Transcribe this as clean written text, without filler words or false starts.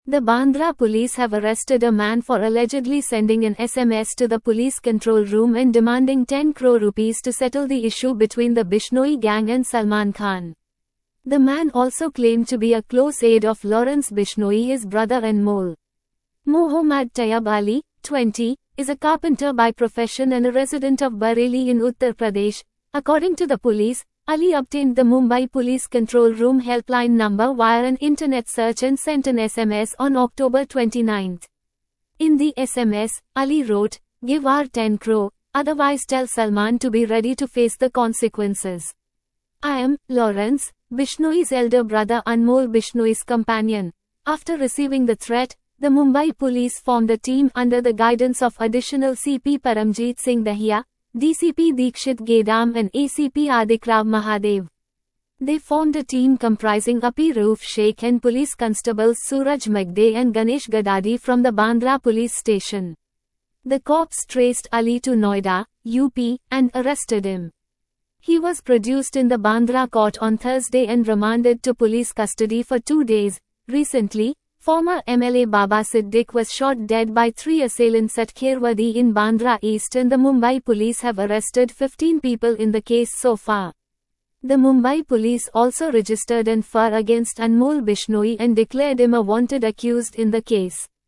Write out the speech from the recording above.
The Bandra police have arrested a man for allegedly sending an SMS to the police control room and demanding 10 crore rupees to settle the issue between the Bishnoi gang and Salman Khan. The man also claimed to be a close aide of Lawrence Bishnoi, his brother Anmol. Mohammad Tayyab Ali, 20, is a carpenter by profession and a resident of Bareilly in Uttar Pradesh. According to the police, Ali obtained the Mumbai Police Control Room helpline number via an internet search and sent an SMS on October 29. In the SMS, Ali wrote, "Give our 10 crore, otherwise tell Salman to be ready to face the consequences. I am Lawrence Bishnoi's elder brother, Anmol Bishnoi's companion." After receiving the threat, the Mumbai police formed a team under the guidance of additional CP Paramjit Singh Dahiya, DCP Deekshit Gedam and ACP Adikrao Mahadev. They formed a team comprising Api Rauf Sheikh and police constables Suraj Magde and Ganesh Gadadi from the Bandra police station. The corps traced Ali to Noida, UP, and arrested him. He was produced in the Bandra court on Thursday and remanded to police custody for 2 days. Recently, former MLA Baba Siddique was shot dead by 3 assailants at Kherwadi in Bandra East, and the Mumbai police have arrested 15 people in the case so far. The Mumbai police also registered an FIR against Anmol Bishnoi and declared him a wanted accused in the case.